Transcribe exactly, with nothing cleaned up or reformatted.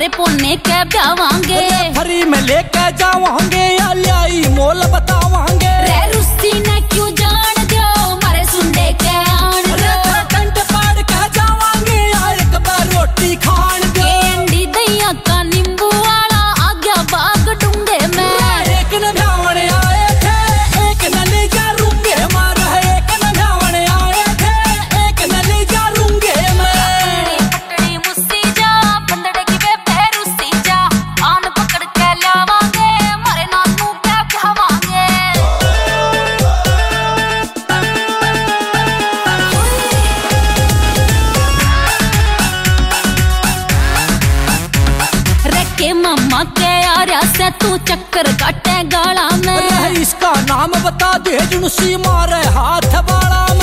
थारे पोने के ब्यावांगे, फ्री में लेके जावांगे या लाई मोल बतावांगे। रे रुस्सी ने क्यों जान दो मारे सुंदे के आन दो, कंट पाड़ के जावांगे या एक बार रोटी खान दो। एंडी दैया का नींबू वाला आ गया बाग डूंगे में, एक न भ्यावण आए थे एक न ले जा रूंगे मार, एक न भ्यावण आए थे एक न ले जा रूंगे मैं। पटड़ी मुस्सी जा बंदड़े की वे पैर उसी जा, आन पकड़ के लावांगे मारे नानू के ब्यावांगे। रे के मम्मा के यारा से तू चक्कर काटे गाला में, इसका नाम बता दे जुनसी मारे हाथ वाला